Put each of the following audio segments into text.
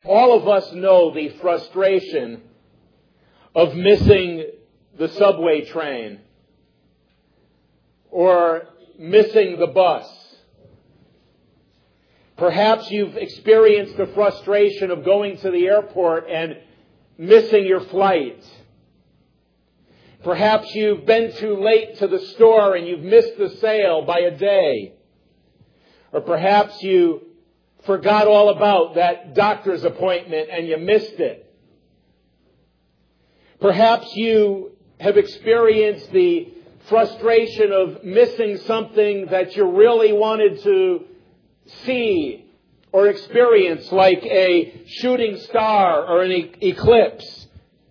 All of us know the frustration of missing the subway train or missing the bus. Perhaps you've experienced the frustration of going to the airport and missing your flight. Perhaps you've been too late to the store and you've missed the sale by a day. Or perhaps you forgot all about that doctor's appointment and you missed it. Perhaps you have experienced the frustration of missing something that you really wanted to see or experience, like a shooting star or an eclipse.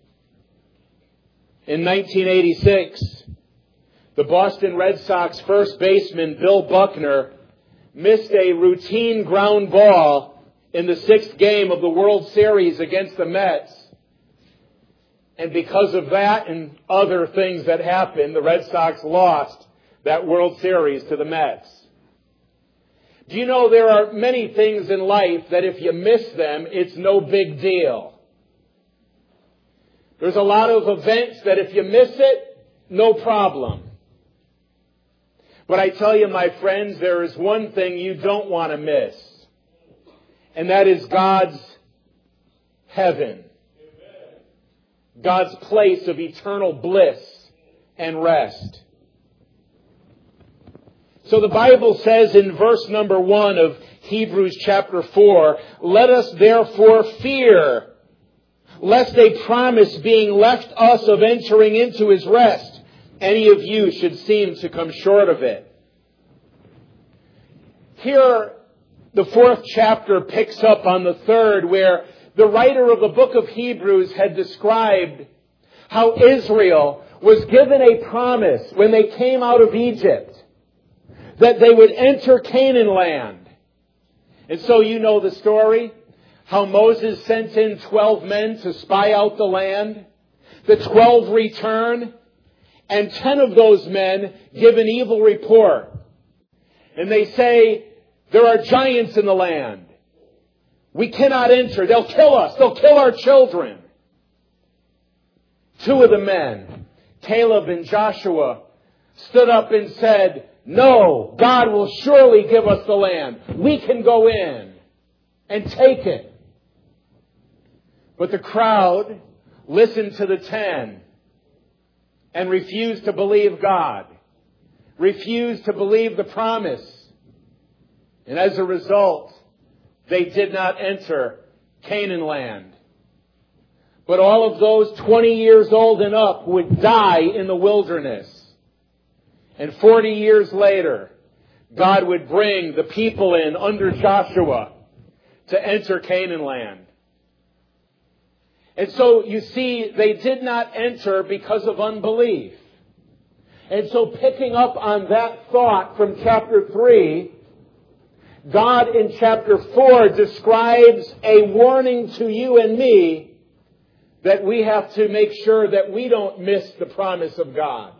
In 1986, the Boston Red Sox first baseman Bill Buckner missed a routine ground ball in the 6th game of the World Series against the Mets. And because of that and other things that happened, the Red Sox lost that World Series to the Mets. Do you know there are many things in life that if you miss them, it's no big deal? There's a lot of events that if you miss it, no problem. But I tell you, my friends, there is one thing you don't want to miss. And that is God's heaven. God's place of eternal bliss and rest. So the Bible says in verse number 1 of Hebrews chapter 4, "Let us therefore fear, lest a promise being left us of entering into His rest, any of you should seem to come short of it." Here, the 4th chapter picks up on the 3rd, where the writer of the book of Hebrews had described how Israel was given a promise when they came out of Egypt that they would enter Canaan land. And so you know the story, how Moses sent in 12 men to spy out the land. The 12 return, and 10 of those men give an evil report. And they say, "There are giants in the land. We cannot enter. They'll kill us. They'll kill our children." 2 of the men, Caleb and Joshua, stood up and said, "No, God will surely give us the land. We can go in and take it." But the crowd listened to the 10 and refused to believe God, refused to believe the promise. And as a result, they did not enter Canaan land. But all of those 20 years old and up would die in the wilderness. And 40 years later, God would bring the people in under Joshua to enter Canaan land. And so, you see, they did not enter because of unbelief. And so, picking up on that thought from chapter 3, God in chapter 4 describes a warning to you and me that we have to make sure that we don't miss the promise of God.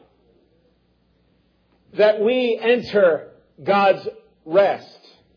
That we enter God's rest.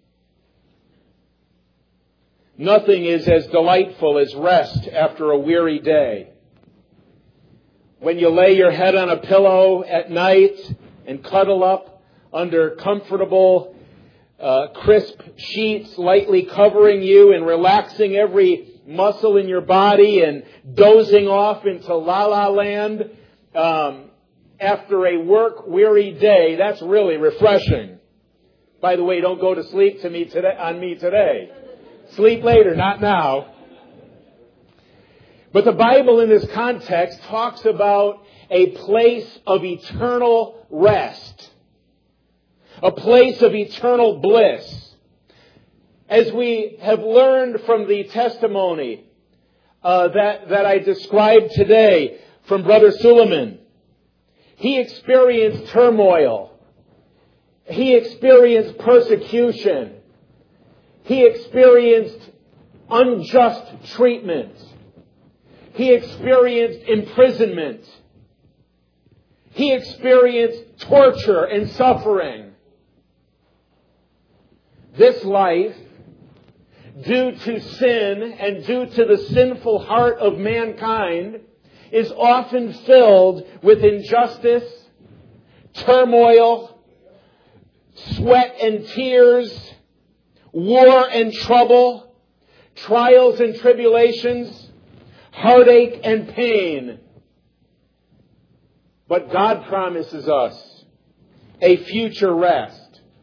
Nothing is as delightful as rest after a weary day. When you lay your head on a pillow at night and cuddle up under comfortable, crisp sheets lightly covering you and relaxing every muscle in your body and dozing off into la-la land, after a work-weary day, that's really refreshing. By the way, don't go to sleep on me today. Sleep later, not now. But the Bible in this context talks about a place of eternal rest. A place of eternal bliss. As we have learned from the testimony that I described today from Brother Suleiman, he experienced turmoil. He experienced persecution. He experienced unjust treatment. He experienced imprisonment. He experienced torture and suffering. This life due to sin and due to the sinful heart of mankind, is often filled with injustice, turmoil, sweat and tears, war and trouble, trials and tribulations, heartache and pain. But God promises us a future rest.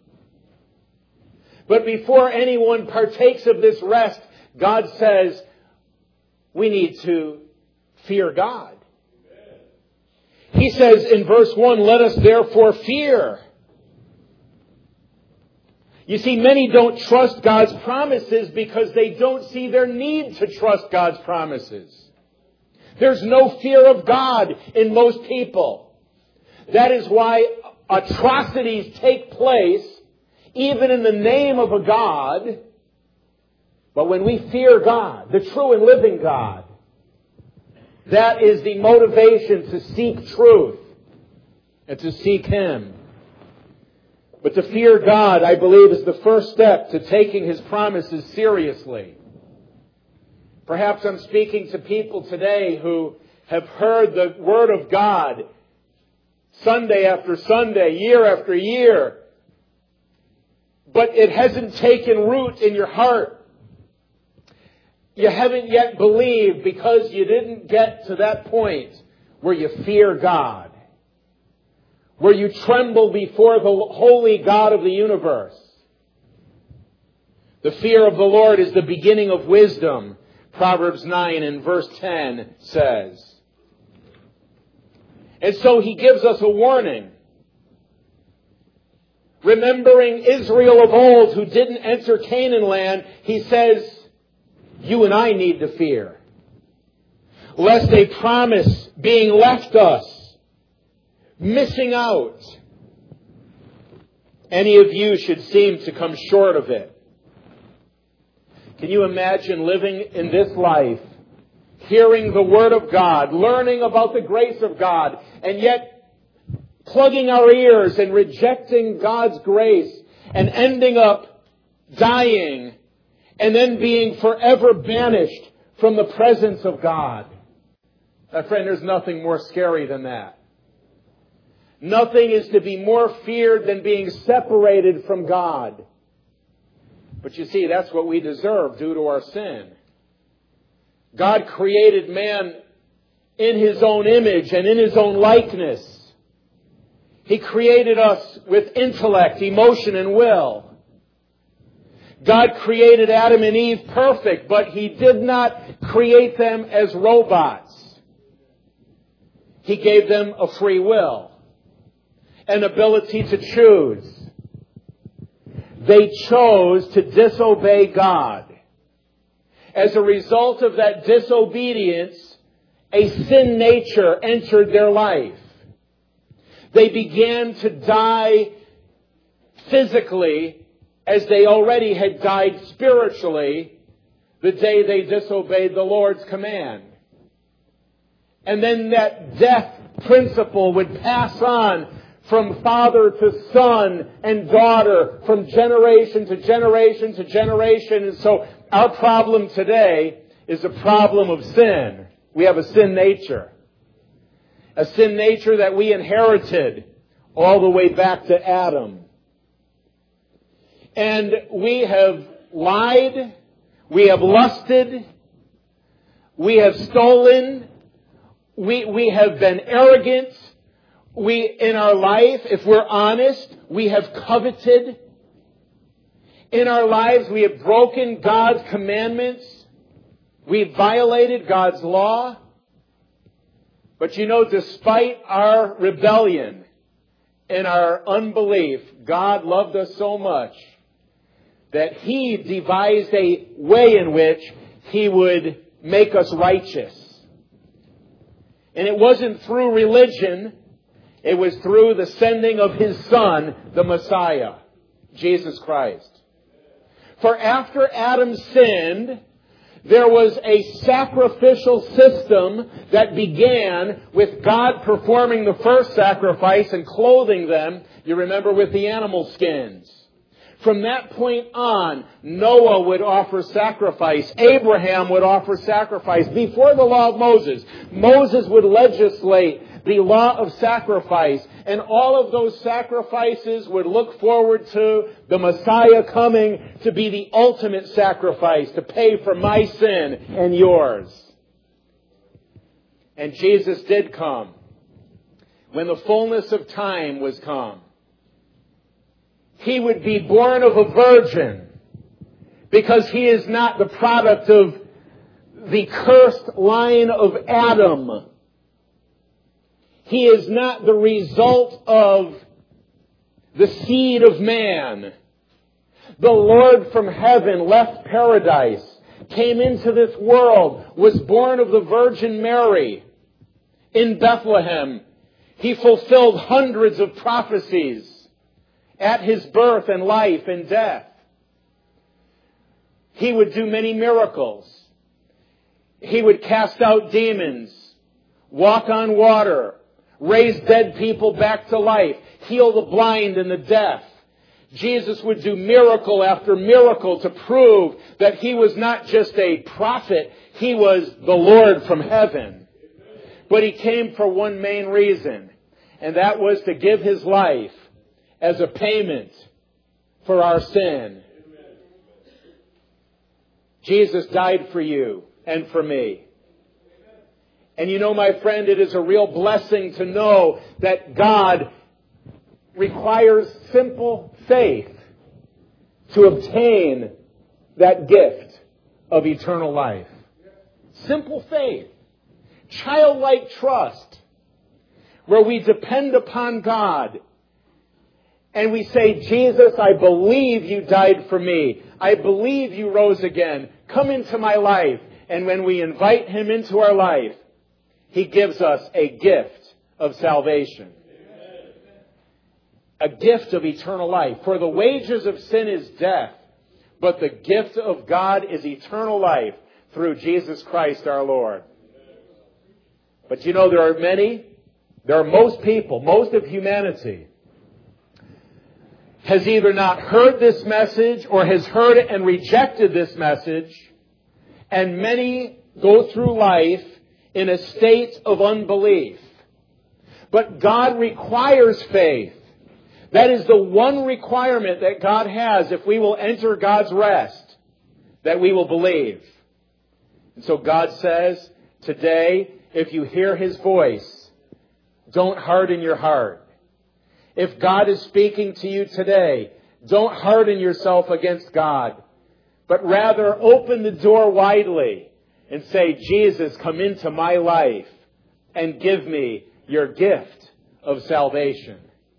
But before anyone partakes of this rest, God says, we need to fear God. He says in verse 1, let us therefore fear. You see, many don't trust God's promises because they don't see their need to trust God's promises. There's no fear of God in most people. That is why atrocities take place, even in the name of a God. But when we fear God, the true and living God, that is the motivation to seek truth and to seek Him. But to fear God, I believe, is the first step to taking His promises seriously. Perhaps I'm speaking to people today who have heard the Word of God Sunday after Sunday, year after year, but it hasn't taken root in your heart. You haven't yet believed because you didn't get to that point where you fear God, where you tremble before the holy God of the universe. The fear of the Lord is the beginning of wisdom, Proverbs 9 and verse 10 says. And so He gives us a warning. Remembering Israel of old who didn't enter Canaan land, He says, you and I need to fear, lest a promise being left us, missing out, any of you should seem to come short of it. Can you imagine living in this life, hearing the Word of God, learning about the grace of God, and yet plugging our ears and rejecting God's grace and ending up dying and then being forever banished from the presence of God? My friend, there's nothing more scary than that. Nothing is to be more feared than being separated from God. But you see, that's what we deserve due to our sin. God created man in His own image and in His own likeness. He created us with intellect, emotion, and will. God created Adam and Eve perfect, but He did not create them as robots. He gave them a free will, an ability to choose. They chose to disobey God. As a result of that disobedience, a sin nature entered their life. They began to die physically as they already had died spiritually the day they disobeyed the Lord's command. And then that death principle would pass on from father to son and daughter, from generation to generation to generation. And so our problem today is a problem of sin. We have a sin nature. A sin nature that we inherited all the way back to Adam. And we have lied, we have lusted, we have stolen, we have been arrogant. In our life, if we're honest, we have coveted. In our lives, we have broken God's commandments. We've violated God's law. But you know, despite our rebellion and our unbelief, God loved us so much that He devised a way in which He would make us righteous. And it wasn't through religion. It was through the sending of His Son, the Messiah, Jesus Christ. For after Adam sinned, there was a sacrificial system that began with God performing the first sacrifice and clothing them, you remember, with the animal skins. From that point on, Noah would offer sacrifice. Abraham would offer sacrifice. Before the law of Moses, Moses would legislate the law of sacrifice. And all of those sacrifices would look forward to the Messiah coming to be the ultimate sacrifice, to pay for my sin and yours. And Jesus did come when the fullness of time was come. He would be born of a virgin because he is not the product of the cursed line of Adam. He is not the result of the seed of man. The Lord from heaven left paradise, came into this world, was born of the Virgin Mary in Bethlehem. He fulfilled hundreds of prophecies at his birth and life and death. He would do many miracles. He would cast out demons, walk on water, raise dead people back to life, heal the blind and the deaf. Jesus would do miracle after miracle to prove that he was not just a prophet, he was the Lord from heaven. But he came for one main reason, and that was to give his life as a payment for our sin. Jesus died for you and for me. And you know, my friend, it is a real blessing to know that God requires simple faith to obtain that gift of eternal life. Simple faith. Childlike trust, where we depend upon God. And we say, Jesus, I believe you died for me. I believe you rose again. Come into my life. And when we invite him into our life, he gives us a gift of salvation. A gift of eternal life. For the wages of sin is death, but the gift of God is eternal life through Jesus Christ our Lord. But you know, there are most people, most of humanity has either not heard this message or has heard it and rejected this message, and many go through life in a state of unbelief. But God requires faith. That is the one requirement that God has if we will enter God's rest, that we will believe. And so God says, today, if you hear his voice, don't harden your heart. If God is speaking to you today, don't harden yourself against God, but rather open the door widely and say, Jesus, come into my life and give me your gift of salvation.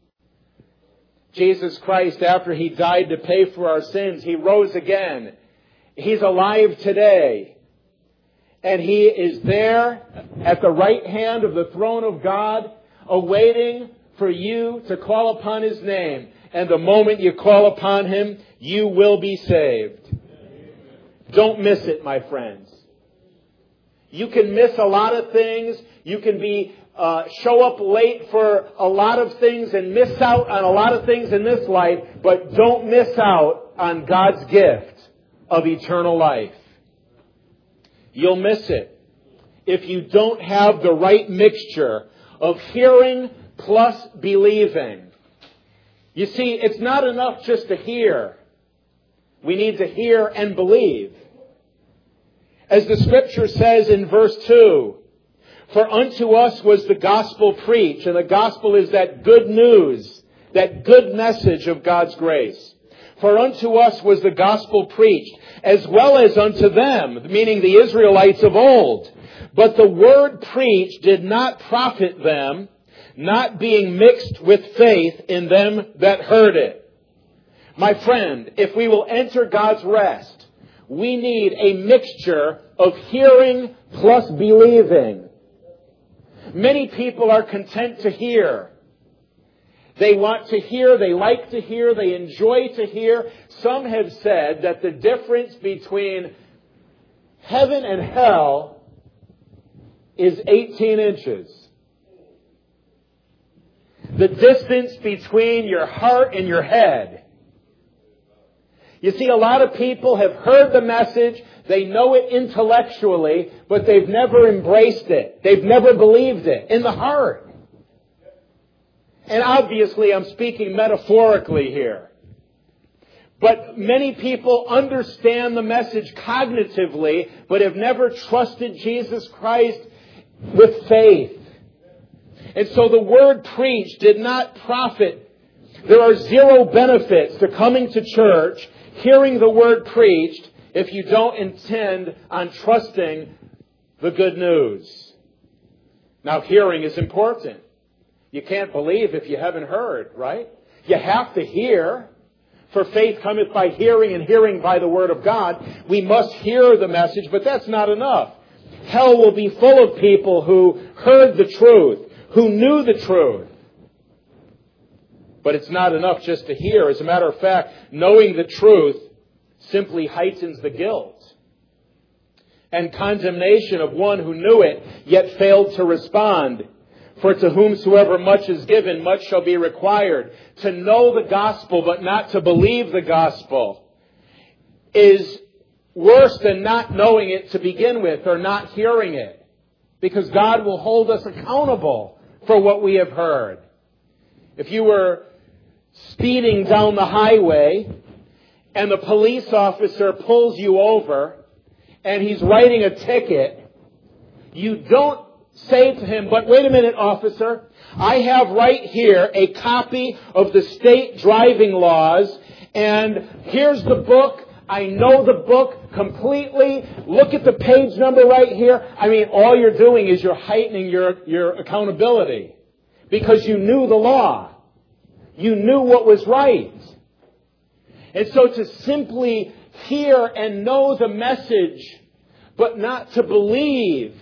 Jesus Christ, after he died to pay for our sins, he rose again. He's alive today. And he is there at the right hand of the throne of God, awaiting for you to call upon his name. And the moment you call upon him, you will be saved. Don't miss it, my friends. You can miss a lot of things. You can show up late for a lot of things and miss out on a lot of things in this life. But don't miss out on God's gift of eternal life. You'll miss it if you don't have the right mixture of hearing plus believing. You see, it's not enough just to hear. We need to hear and believe. As the scripture says in verse 2, for unto us was the gospel preached, and the gospel is that good news, that good message of God's grace. For unto us was the gospel preached, as well as unto them, meaning the Israelites of old. But the word preached did not profit them, not being mixed with faith in them that heard it. My friend, if we will enter God's rest, we need a mixture of hearing plus believing. Many people are content to hear. They want to hear, they like to hear, they enjoy to hear. Some have said that the difference between heaven and hell is 18 inches. The distance between your heart and your head You see, a lot of people have heard the message, they know it intellectually, but they've never embraced it. They've never believed it in the heart. And obviously, I'm speaking metaphorically here. But many people understand the message cognitively, but have never trusted Jesus Christ with faith. And so the word preached did not profit. There are zero benefits to coming to church, hearing the word preached, if you don't intend on trusting the good news. Now, hearing is important. You can't believe if you haven't heard, right? You have to hear. For faith cometh by hearing, and hearing by the word of God. We must hear the message, but that's not enough. Hell will be full of people who heard the truth, who knew the truth. But it's not enough just to hear. As a matter of fact, knowing the truth simply heightens the guilt and condemnation of one who knew it, yet failed to respond. For to whomsoever much is given, much shall be required. To know the gospel, but not to believe the gospel, is worse than not knowing it to begin with, or not hearing it. Because God will hold us accountable for what we have heard. If you were speeding down the highway, and the police officer pulls you over, and he's writing a ticket, you don't say to him, but wait a minute, officer, I have right here a copy of the state driving laws, and here's the book. I know the book completely. Look at the page number right here. I mean, all you're doing is you're heightening your accountability because you knew the law. You knew what was right. And so to simply hear and know the message, but not to believe,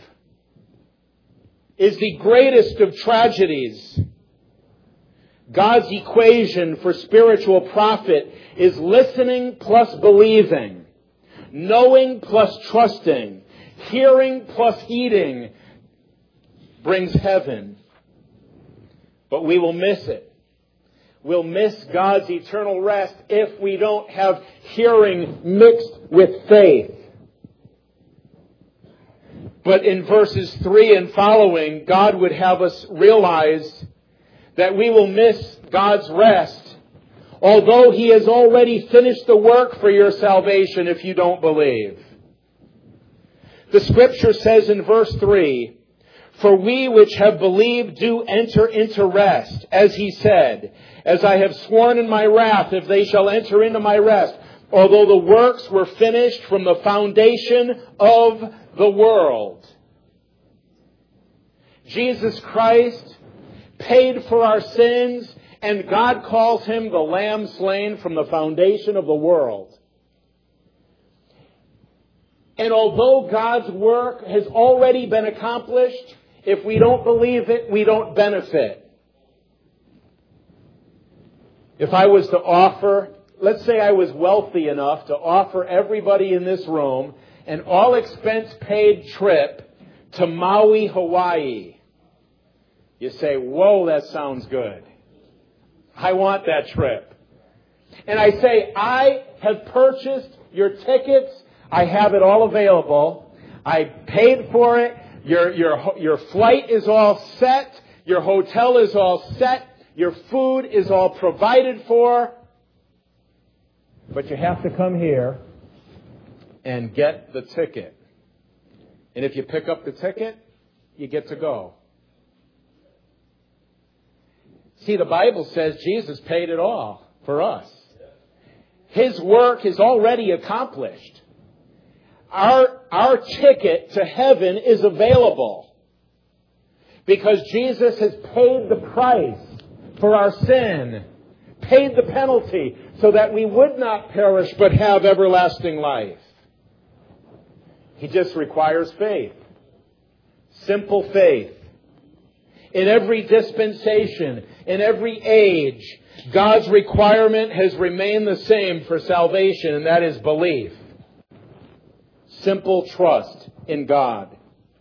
is the greatest of tragedies. God's equation for spiritual profit is listening plus believing, knowing plus trusting, hearing plus heeding brings heaven. But we will miss it. We'll miss God's eternal rest if we don't have hearing mixed with faith. But in verses 3 and following, God would have us realize that we will miss God's rest, although He has already finished the work for your salvation if you don't believe. The Scripture says in verse 3, For we which have believed do enter into rest, as He said, As I have sworn in my wrath, if they shall enter into my rest, although the works were finished from the foundation of the world. Jesus Christ paid for our sins, and God calls Him the Lamb slain from the foundation of the world. And although God's work has already been accomplished, if we don't believe it, we don't benefit. If I was to offer, let's say I was wealthy enough to offer everybody in this room an all-expense-paid trip to Maui, Hawaii. You say, whoa, that sounds good. I want that trip. And I say, I have purchased your tickets. I have it all available. I paid for it. Your flight is all set. Your hotel is all set. Your food is all provided for. But you have to come here and get the ticket. And if you pick up the ticket, you get to go. See, the Bible says Jesus paid it all for us. His work is already accomplished. Our ticket to heaven is available because Jesus has paid the price for our sin, paid the penalty so that we would not perish but have everlasting life. He just requires faith. Simple faith. In every dispensation, in every age, God's requirement has remained the same for salvation, and that is belief. Simple trust in God.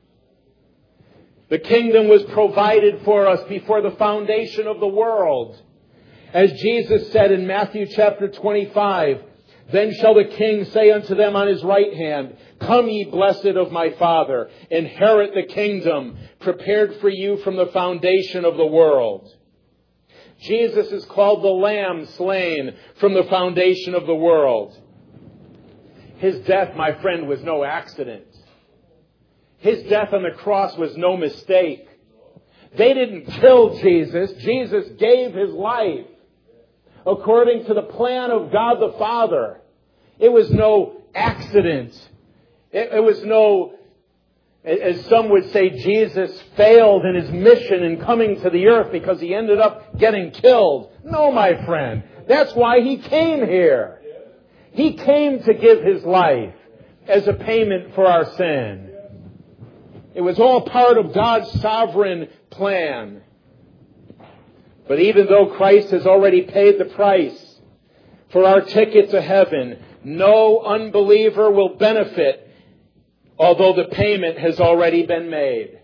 The kingdom was provided for us before the foundation of the world. As Jesus said in Matthew chapter 25, Then shall the king say unto them on his right hand, Come ye blessed of my Father, inherit the kingdom prepared for you from the foundation of the world. Jesus is called the Lamb slain from the foundation of the world. His death, my friend, was no accident. His death on the cross was no mistake. They didn't kill Jesus. Jesus gave His life according to the plan of God the Father. It was no accident. It was no, as some would say, Jesus failed in His mission in coming to the earth because He ended up getting killed. No, my friend. That's why He came here. He came to give His life as a payment for our sin. It was all part of God's sovereign plan. But even though Christ has already paid the price for our ticket to heaven, no unbeliever will benefit, although the payment has already been made.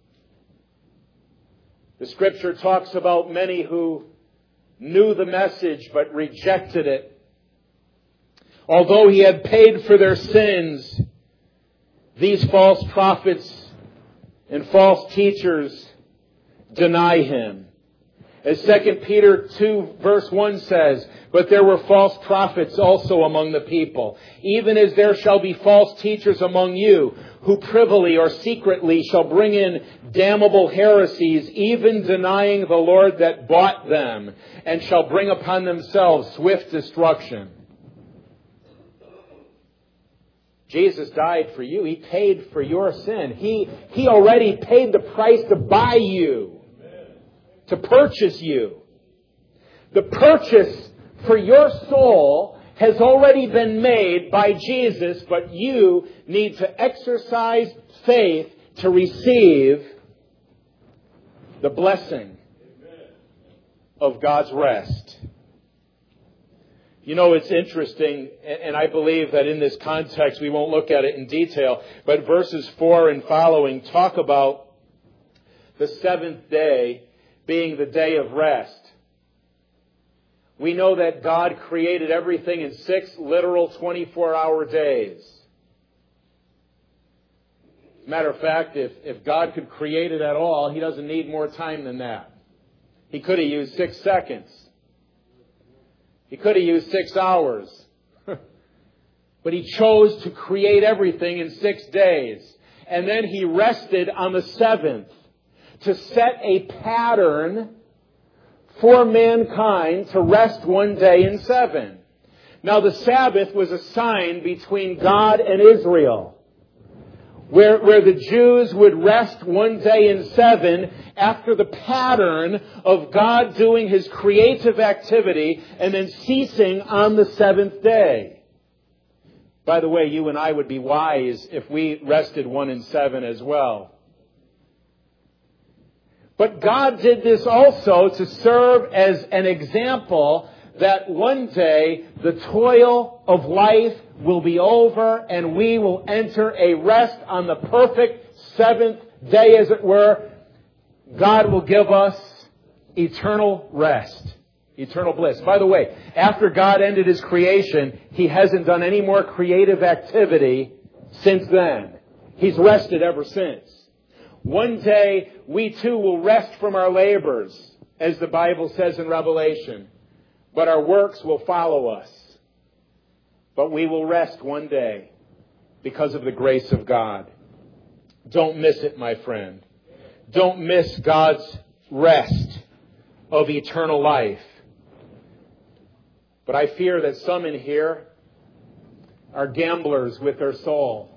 The Scripture talks about many who knew the message but rejected it. Although He had paid for their sins, these false prophets and false teachers deny Him. As 2 Peter 2 verse 1 says, But there were false prophets also among the people, even as there shall be false teachers among you, who privily or secretly shall bring in damnable heresies, even denying the Lord that bought them, and shall bring upon themselves swift destruction. Jesus died for you. He paid for your sin. He already paid the price to buy you, to purchase you. The purchase for your soul has already been made by Jesus, but you need to exercise faith to receive the blessing of God's rest. You know, it's interesting, and I believe that in this context we won't look at it in detail, but verses 4 and following talk about the seventh day being the day of rest. We know that God created everything in 6 literal 24-hour days. As a matter of fact, if God could create it at all, He doesn't need more time than that. He could have used 6 seconds. He could have used 6 hours. But He chose to create everything in 6 days. And then He rested on the 7th to set a pattern for mankind to rest one day in 7. Now the Sabbath was a sign between God and Israel, where the Jews would rest one day in 7 after the pattern of God doing His creative activity and then ceasing on the 7th day. By the way, you and I would be wise if we rested 1 in 7 as well. But God did this also to serve as an example that one day the toil of life will be over and we will enter a rest on the perfect 7th day, as it were. God will give us eternal rest, eternal bliss. By the way, after God ended His creation, He hasn't done any more creative activity since then. He's rested ever since. One day, we too will rest from our labors, as the Bible says in Revelation. But our works will follow us. But we will rest one day because of the grace of God. Don't miss it, my friend. Don't miss God's rest of eternal life. But I fear that some in here are gamblers with their soul.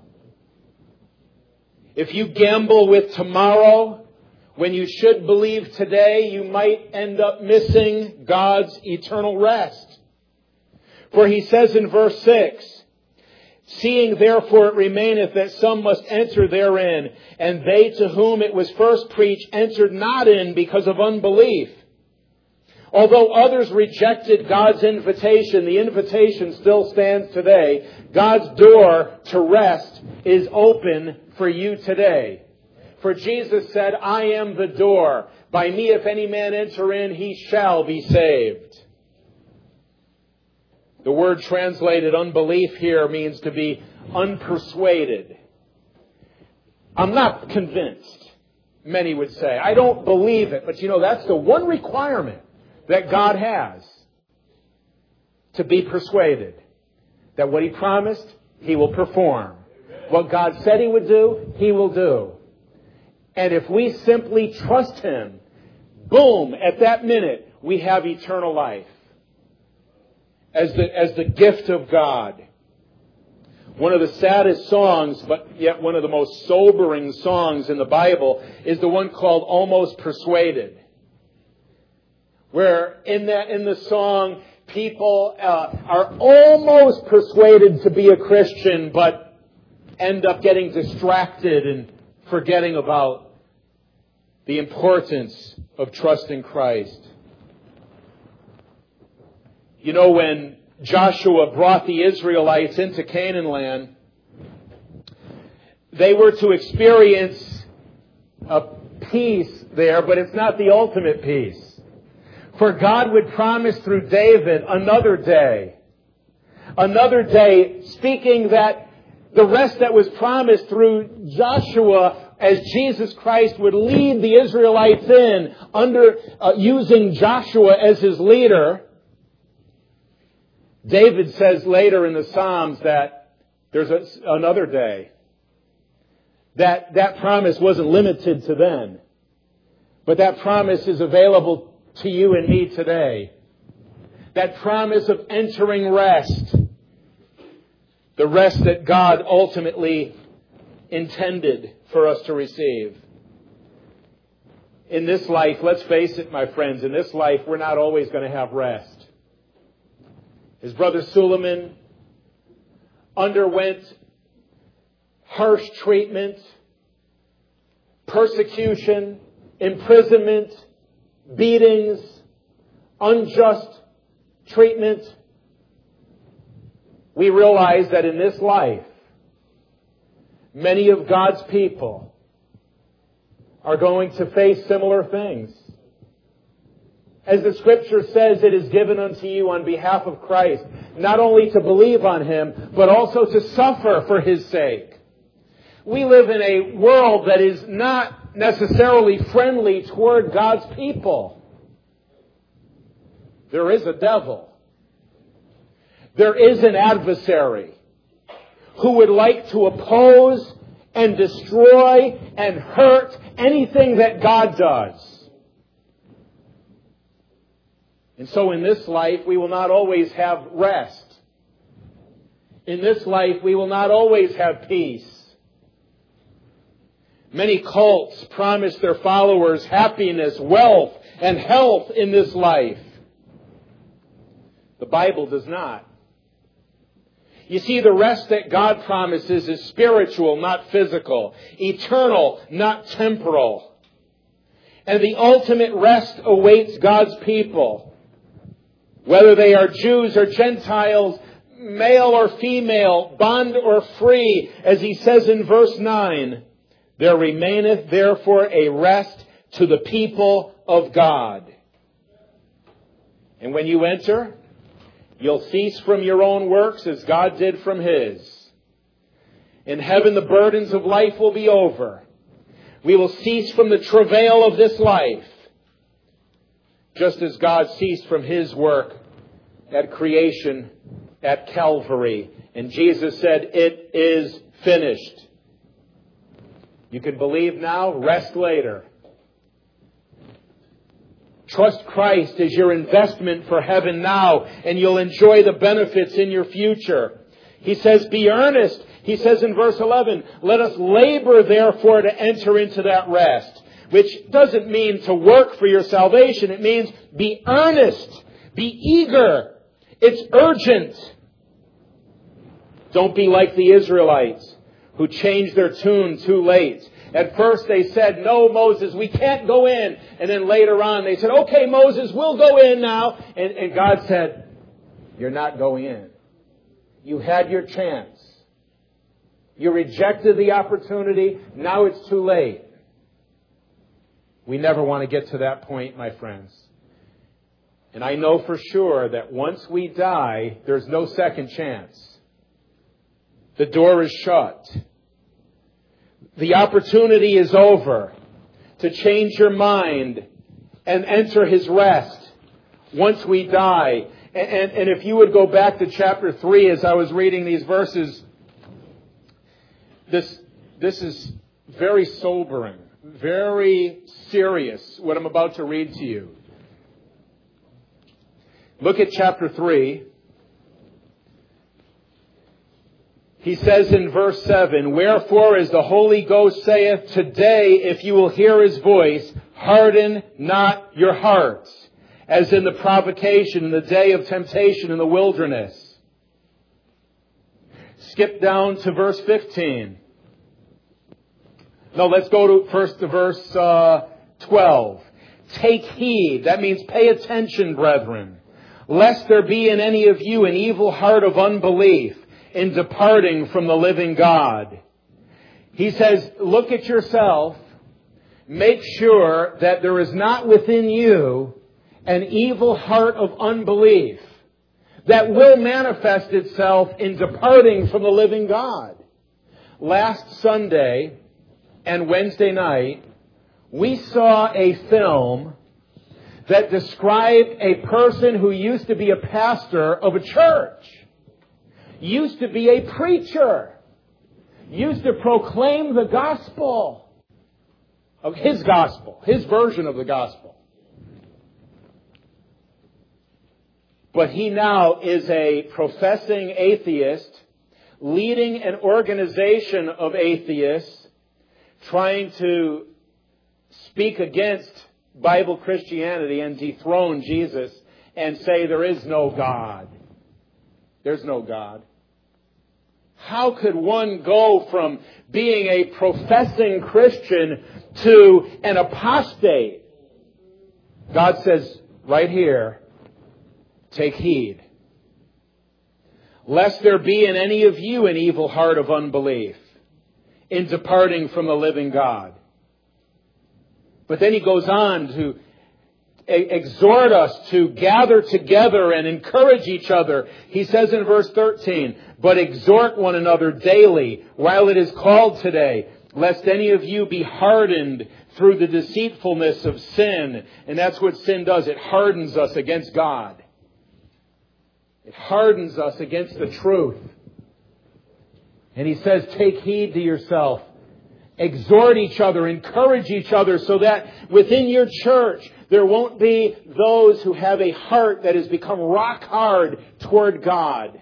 If you gamble with tomorrow, when you should believe today, you might end up missing God's eternal rest. For He says in verse 6, Seeing therefore it remaineth that some must enter therein, and they to whom it was first preached entered not in because of unbelief. Although others rejected God's invitation, the invitation still stands today. God's door to rest is open for you today. For Jesus said, I am the door. By me, if any man enter in, he shall be saved. The word translated unbelief here means to be unpersuaded. I'm not convinced, many would say. I don't believe it. But that's the one requirement that God has. To be persuaded. That what He promised, He will perform. What God said He would do, He will do. And if we simply trust Him, boom, at that minute, we have eternal life. As the gift of God. One of the saddest songs, but yet one of the most sobering songs in the Bible is the one called Almost Persuaded. Where in the song, people are almost persuaded to be a Christian, but end up getting distracted and forgetting about the importance of trusting Christ. When Joshua brought the Israelites into Canaan land, they were to experience a peace there, but it's not the ultimate peace. For God would promise through David another day, speaking that the rest that was promised through Joshua as Jesus Christ would lead the Israelites in using Joshua as his leader. David says later in the Psalms that there's another day. That promise wasn't limited to then. But that promise is available to you and me today. That promise of entering rest. The rest that God ultimately intended for us to receive. In this life, let's face it, my friends, in this life, we're not always going to have rest. His brother Suleiman underwent harsh treatment, persecution, imprisonment, beatings, unjust treatment. We realize that in this life, many of God's people are going to face similar things. As the Scripture says, it is given unto you on behalf of Christ, not only to believe on Him, but also to suffer for His sake. We live in a world that is not necessarily friendly toward God's people. There is a devil. There is an adversary who would like to oppose and destroy and hurt anything that God does. And so in this life, we will not always have rest. In this life, we will not always have peace. Many cults promise their followers happiness, wealth, and health in this life. The Bible does not. You see, the rest that God promises is spiritual, not physical. Eternal, not temporal. And the ultimate rest awaits God's people. Whether they are Jews or Gentiles, male or female, bond or free, as he says in verse 9, there remaineth therefore a rest to the people of God. And when you enter, you'll cease from your own works as God did from His. In heaven, the burdens of life will be over. We will cease from the travail of this life, just as God ceased from His work at creation at Calvary. And Jesus said, "It is finished." You can believe now, rest later. Trust Christ as your investment for heaven now, and you'll enjoy the benefits in your future. He says, be earnest. He says in verse 11, let us labor therefore to enter into that rest. Which doesn't mean to work for your salvation. It means be earnest. Be eager. It's urgent. Don't be like the Israelites who changed their tune too late. At first they said, no, Moses, we can't go in. And then later on they said, okay, Moses, we'll go in now. And God said, you're not going in. You had your chance. You rejected the opportunity. Now it's too late. We never want to get to that point, my friends. And I know for sure that once we die, there's no second chance. The door is shut. The opportunity is over to change your mind and enter His rest once we die. And if you would go back to chapter 3 as I was reading these verses, this is very sobering, very serious, what I'm about to read to you. Look at chapter 3. He says in verse 7, "Wherefore, as the Holy Ghost saith, today, if you will hear His voice, harden not your hearts, as in the provocation in the day of temptation in the wilderness." Skip down to verse 15. No, let's go first to verse 12. "Take heed," that means pay attention, brethren, "lest there be in any of you an evil heart of unbelief, in departing from the living God." He says, look at yourself. Make sure that there is not within you an evil heart of unbelief that will manifest itself in departing from the living God. Last Sunday and Wednesday night, we saw a film that described a person who used to be a pastor of a church, used to be a preacher, used to proclaim the gospel, of his gospel, his version of the gospel. But he now is a professing atheist, leading an organization of atheists, trying to speak against Bible Christianity and dethrone Jesus and say there is no God. There's no God. How could one go from being a professing Christian to an apostate? God says right here, take heed, lest there be in any of you an evil heart of unbelief in departing from the living God. But then he goes on to exhort us to gather together and encourage each other. He says in verse 13, "But exhort one another daily while it is called today, lest any of you be hardened through the deceitfulness of sin." And that's what sin does. It hardens us against God. It hardens us against the truth. And he says, take heed to yourself. Exhort each other, encourage each other, so that within your church there won't be those who have a heart that has become rock hard toward God.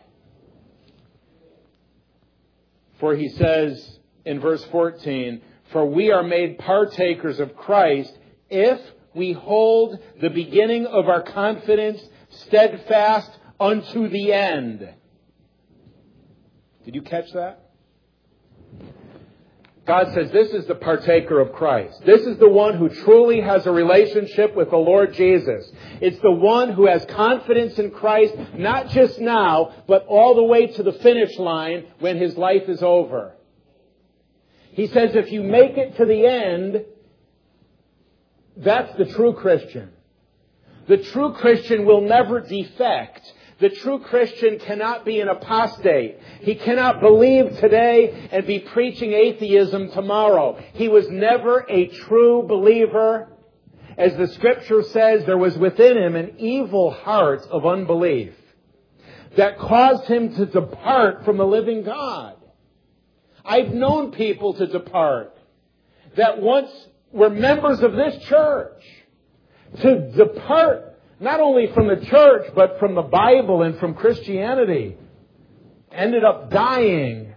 For he says in verse 14, "For we are made partakers of Christ if we hold the beginning of our confidence steadfast unto the end." Did you catch that? God says this is the partaker of Christ. This is the one who truly has a relationship with the Lord Jesus. It's the one who has confidence in Christ, not just now, but all the way to the finish line when his life is over. He says if you make it to the end, that's the true Christian. The true Christian will never defect. The true Christian cannot be an apostate. He cannot believe today and be preaching atheism tomorrow. He was never a true believer. As the Scripture says, there was within him an evil heart of unbelief that caused him to depart from the living God. I've known people to depart that once were members of this church, to depart not only from the church, but from the Bible and from Christianity, ended up dying.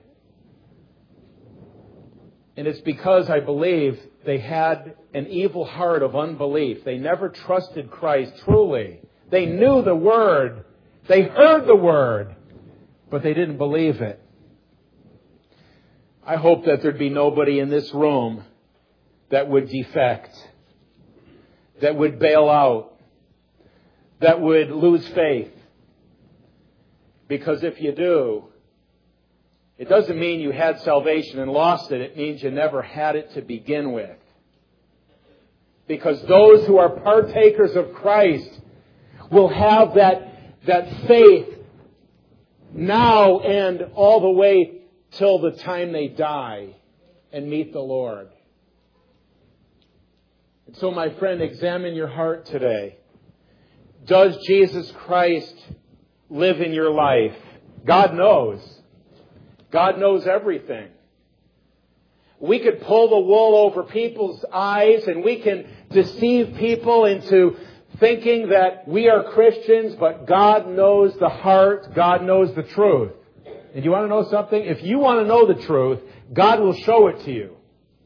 And it's because, I believe, they had an evil heart of unbelief. They never trusted Christ truly. They knew the Word. They heard the Word, but they didn't believe it. I hope that there'd be nobody in this room that would defect, that would bail out, that would lose faith. Because if you do, it doesn't mean you had salvation and lost it. It means you never had it to begin with. Because those who are partakers of Christ will have that faith now and all the way till the time they die and meet the Lord. And so, my friend, examine your heart today. Does Jesus Christ live in your life? God knows. God knows everything. We could pull the wool over people's eyes and we can deceive people into thinking that we are Christians, but God knows the heart. God knows the truth. And you want to know something? If you want to know the truth, God will show it to you.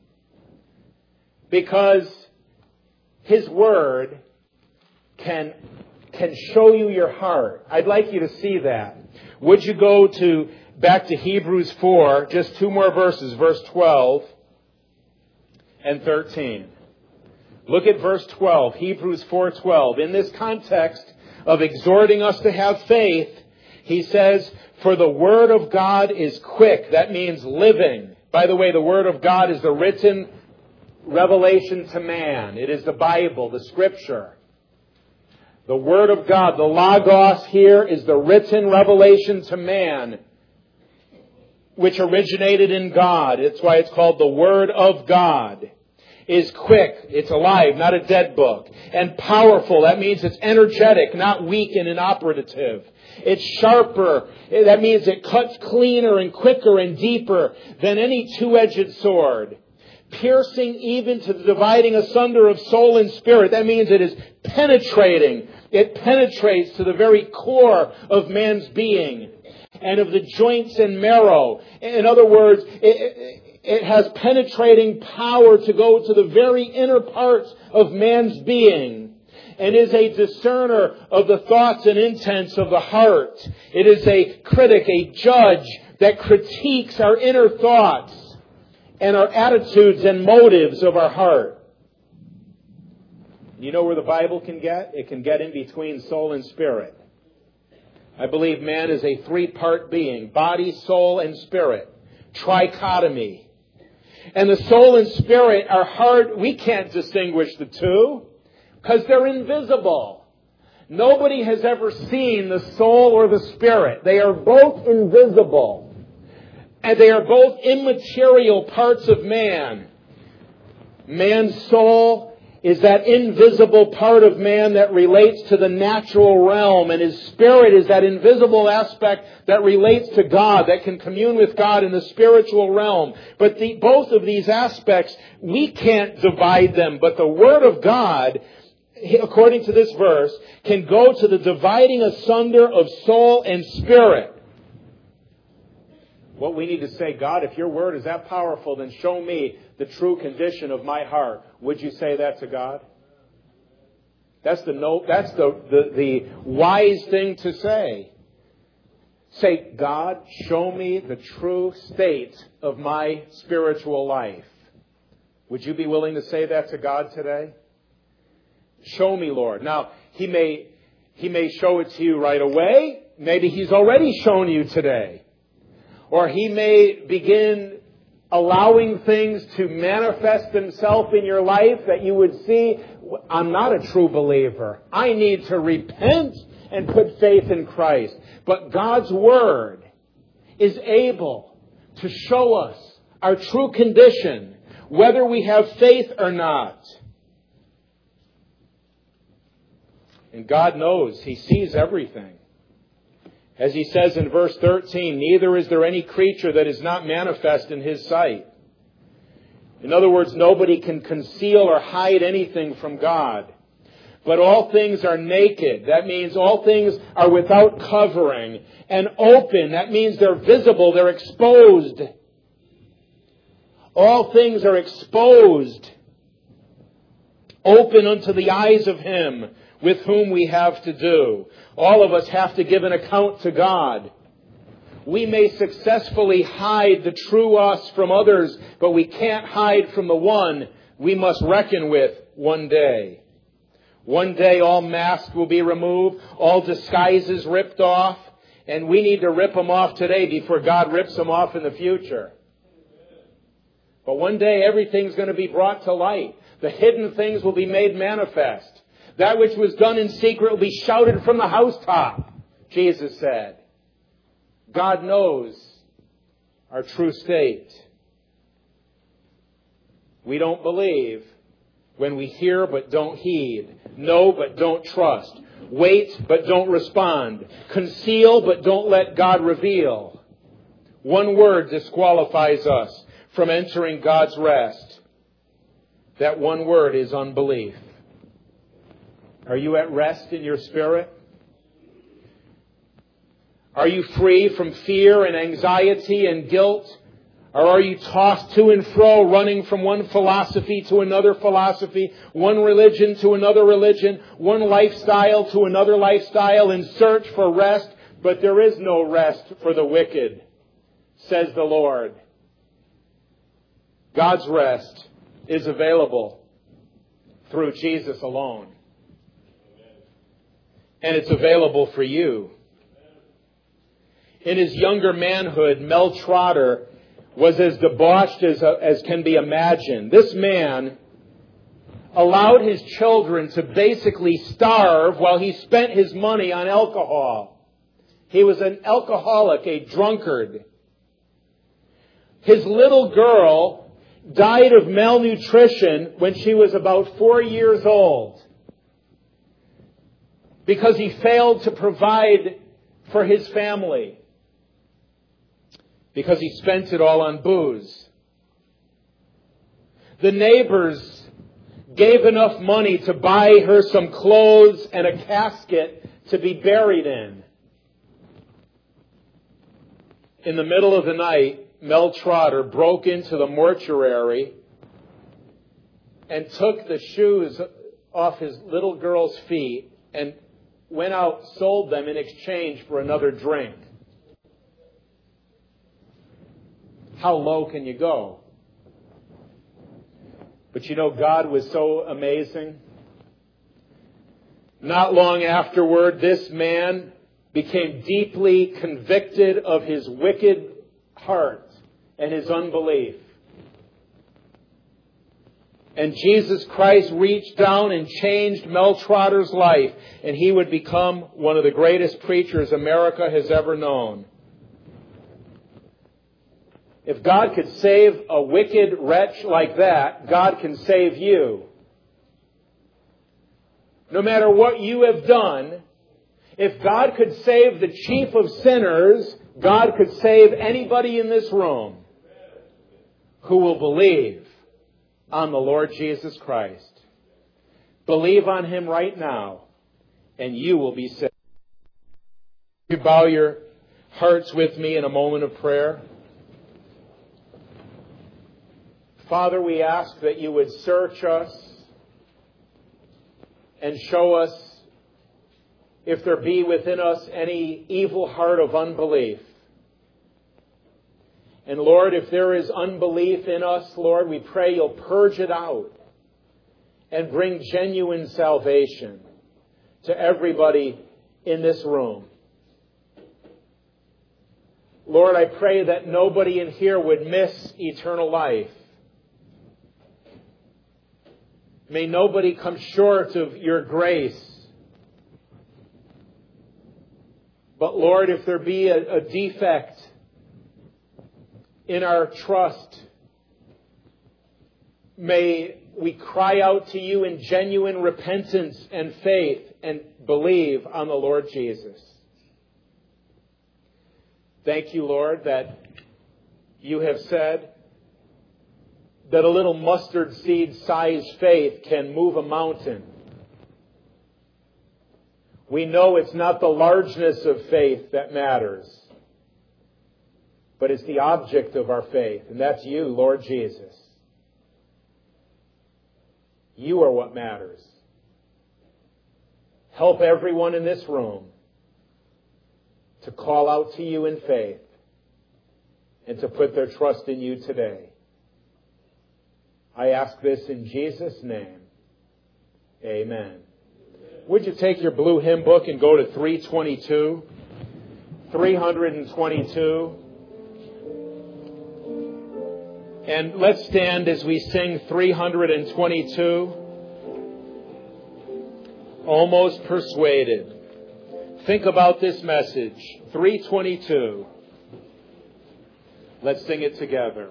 Because His Word can show you your heart. I'd like you to see that. Would you go back to Hebrews 4, just two more verses, verse 12 and 13. Look at verse 12, Hebrews 4:12. In this context of exhorting us to have faith, he says, "For the Word of God is quick." That means living. By the way, the Word of God is the written revelation to man. It is the Bible, the Scripture. The Word of God, the Logos here, is the written revelation to man, which originated in God. That's why it's called the Word of God. Is quick. It's alive, not a dead book. And powerful. That means it's energetic, not weak and inoperative. It's sharper. That means it cuts cleaner and quicker and deeper than any two-edged sword. Piercing even to the dividing asunder of soul and spirit. That means it is penetrating. It penetrates to the very core of man's being and of the joints and marrow. In other words, it has penetrating power to go to the very inner parts of man's being and is a discerner of the thoughts and intents of the heart. It is a critic, a judge that critiques our inner thoughts and our attitudes and motives of our heart. You know where the Bible can get? It can get in between soul and spirit. I believe man is a three-part being, body, soul, and spirit. Trichotomy. And the soul and spirit are hard. We can't distinguish the two because they're invisible. Nobody has ever seen the soul or the spirit. They are both invisible. And they are both immaterial parts of man. Man's soul is that invisible part of man that relates to the natural realm, and his spirit is that invisible aspect that relates to God, that can commune with God in the spiritual realm. But both of these aspects, we can't divide them. But the Word of God, according to this verse, can go to the dividing asunder of soul and spirit. What we need to say, God, if your Word is that powerful, then show me the true condition of my heart. Would you say that to God? That's the wise thing to say. Say, God, show me the true state of my spiritual life. Would you be willing to say that to God today? Show me, Lord. Now, He may show it to you right away. Maybe He's already shown you today. Or He may begin allowing things to manifest themselves in your life that you would see, I'm not a true believer. I need to repent and put faith in Christ. But God's Word is able to show us our true condition, whether we have faith or not. And God knows. He sees everything. As He says in verse 13, neither is there any creature that is not manifest in His sight. In other words, nobody can conceal or hide anything from God. But all things are naked. That means all things are without covering. And open. That means they're visible. They're exposed. All things are exposed. Open unto the eyes of Him with whom we have to do. All of us have to give an account to God. We may successfully hide the true us from others, but we can't hide from the one we must reckon with one day. One day all masks will be removed, all disguises ripped off, and we need to rip them off today before God rips them off in the future. But one day everything's going to be brought to light. The hidden things will be made manifest. That which was done in secret will be shouted from the housetop, Jesus said. God knows our true state. We don't believe when we hear but don't heed, know but don't trust, wait but don't respond, conceal but don't let God reveal. One word disqualifies us from entering God's rest. That one word is unbelief. Are you at rest in your spirit? Are you free from fear and anxiety and guilt? Or are you tossed to and fro, running from one philosophy to another philosophy, one religion to another religion, one lifestyle to another lifestyle in search for rest? But there is no rest for the wicked, says the Lord. God's rest is available through Jesus alone. And it's available for you. In his younger manhood, Mel Trotter was as debauched as can be imagined. This man allowed his children to basically starve while he spent his money on alcohol. He was an alcoholic, a drunkard. His little girl died of malnutrition when she was about 4 years old because he failed to provide for his family, because he spent it all on booze. The neighbors gave enough money to buy her some clothes and a casket to be buried in. In the middle of the night, Mel Trotter broke into the mortuary and took the shoes off his little girl's feet and went out, sold them in exchange for another drink. How low can you go? But you know, God was so amazing. Not long afterward, this man became deeply convicted of his wicked heart and his unbelief. And Jesus Christ reached down and changed Mel Trotter's life, and he would become one of the greatest preachers America has ever known. If God could save a wicked wretch like that, God can save you. No matter what you have done, if God could save the chief of sinners, God could save anybody in this room who will believe on the Lord Jesus Christ. Believe on Him right now, and you will be saved. You bow your hearts with me in a moment of prayer. Father, we ask that you would search us and show us if there be within us any evil heart of unbelief. And Lord, if there is unbelief in us, Lord, we pray you'll purge it out and bring genuine salvation to everybody in this room. Lord, I pray that nobody in here would miss eternal life. May nobody come short of your grace. But Lord, if there be a defect in our trust, may we cry out to you in genuine repentance and faith and believe on the Lord Jesus. Thank you, Lord, that you have said that a little mustard seed sized faith can move a mountain. We know it's not the largeness of faith that matters, but it's the object of our faith, and that's you, Lord Jesus. You are what matters. Help everyone in this room to call out to you in faith and to put their trust in you today. I ask this in Jesus' name. Amen. Would you take your blue hymn book and go to 322? 322. And let's stand as we sing 322. Almost persuaded. Think about this message. 322. Let's sing it together.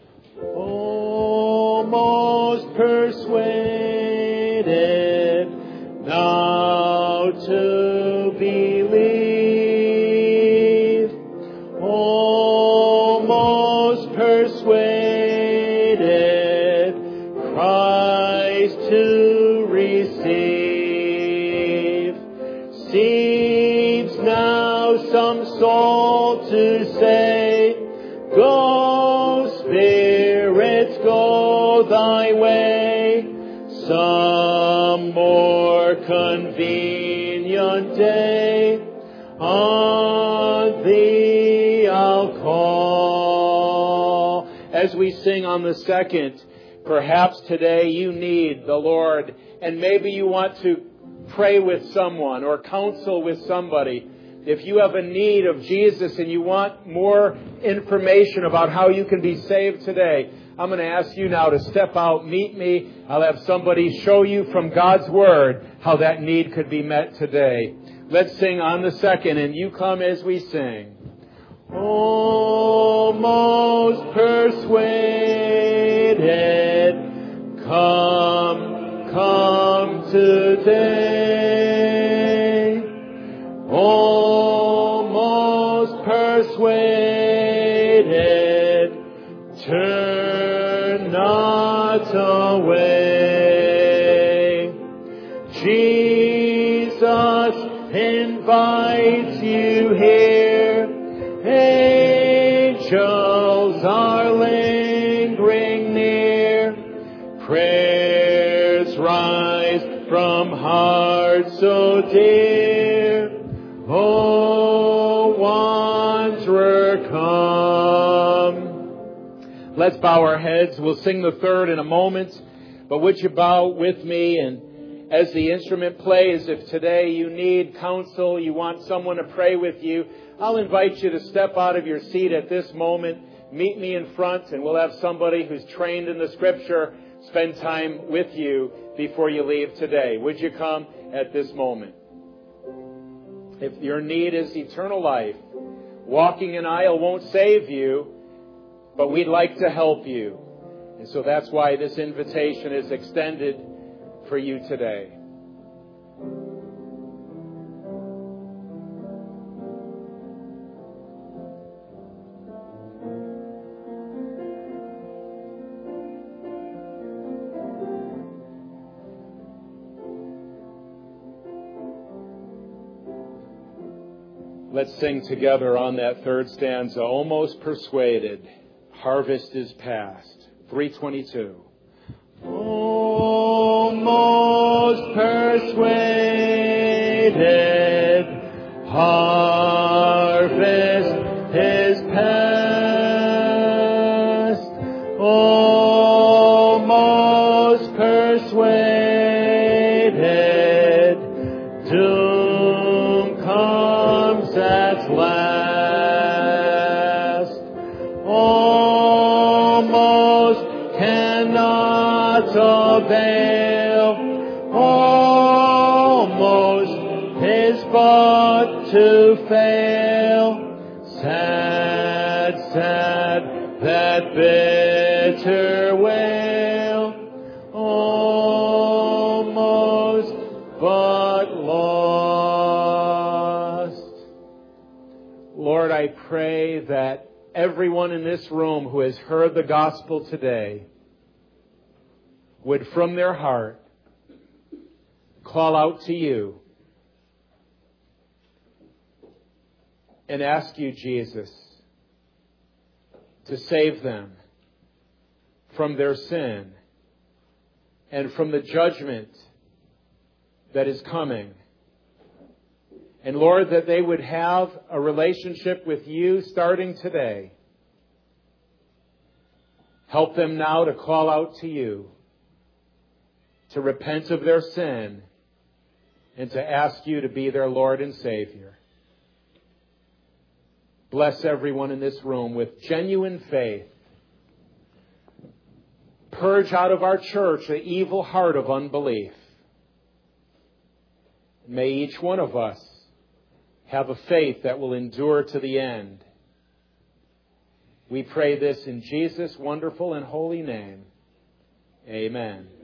Almost persuaded now to believe. Almost persuaded Christ to receive. Seems now some soul to say, go, spirits, go thy way. Some more convenient day on thee I'll call. As we sing on the second, perhaps today you need the Lord, and maybe you want to pray with someone or counsel with somebody. If you have a need of Jesus and you want more information about how you can be saved today, I'm going to ask you now to step out, meet me. I'll have somebody show you from God's Word how that need could be met today. Let's sing on the second, and you come as we sing. Almost persuaded, come today. Almost persuaded, turn not away. Jesus invites you here. Angels are lingering near. Prayers rise from hearts so dear. Oh, wanderer, come. Let's bow our heads. We'll sing the third in a moment. But would you bow with me? And as the instrument plays, if today you need counsel, you want someone to pray with you, I'll invite you to step out of your seat at this moment. Meet me in front, and we'll have somebody who's trained in the Scripture spend time with you before you leave today. Would you come at this moment? If your need is eternal life, walking an aisle won't save you, but we'd like to help you. And so that's why this invitation is extended for you today. Let's sing together on that third stanza. Almost persuaded, harvest is past. 322. Almost persuaded, harvest is past. Almost persuaded, doom comes at last. Almost cannot avail, almost is but to fail. Sad, sad, that bitter wail, almost but lost. Lord, I pray that everyone in this room who has heard the gospel today would from their heart call out to you and ask you, Jesus, to save them from their sin and from the judgment that is coming. And Lord, that they would have a relationship with you starting today. Help them now to call out to you, to repent of their sin, and to ask you to be their Lord and Savior. Bless everyone in this room with genuine faith. Purge out of our church the evil heart of unbelief. May each one of us have a faith that will endure to the end. We pray this in Jesus' wonderful and holy name. Amen.